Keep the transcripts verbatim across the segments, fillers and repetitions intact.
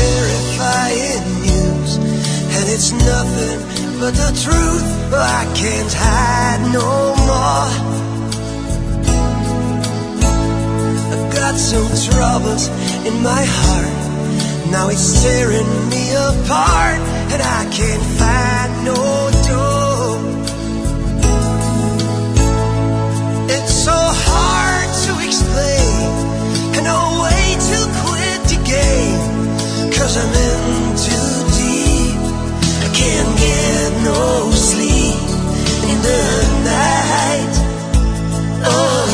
terrifying news, and it's nothing but the truth. I can't hide no more. I've got some troubles in my heart. Now it's tearing me apart, and I can't find no door. It's so hard to explain, and no way to quit the game, 'cause I'm in too deep. I can't get no sleep in the night. Oh,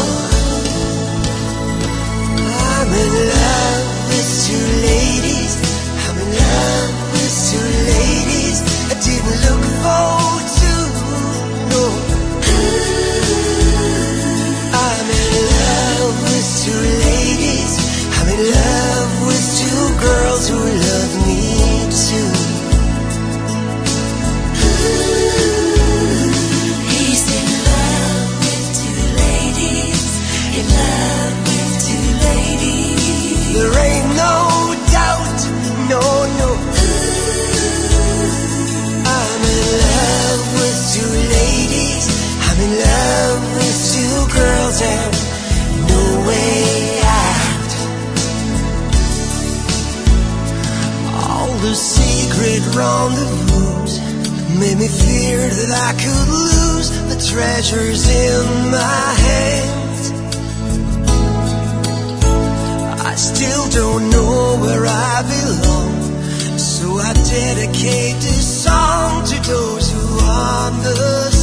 I'm in love with two ladies. I'm in love with two ladies. I didn't look forward to, no. I'm in love with two ladies. I'm in love with two girls who love me too. He's in love with two ladies. In love with two ladies. There ain't no doubt, no, no. I'm in love with two ladies. I'm in love with two girls and no way out. All the secret rendezvous made me fear that I could lose the treasures in my hands. I still don't know where I belong, so I dedicate this song to those who understand.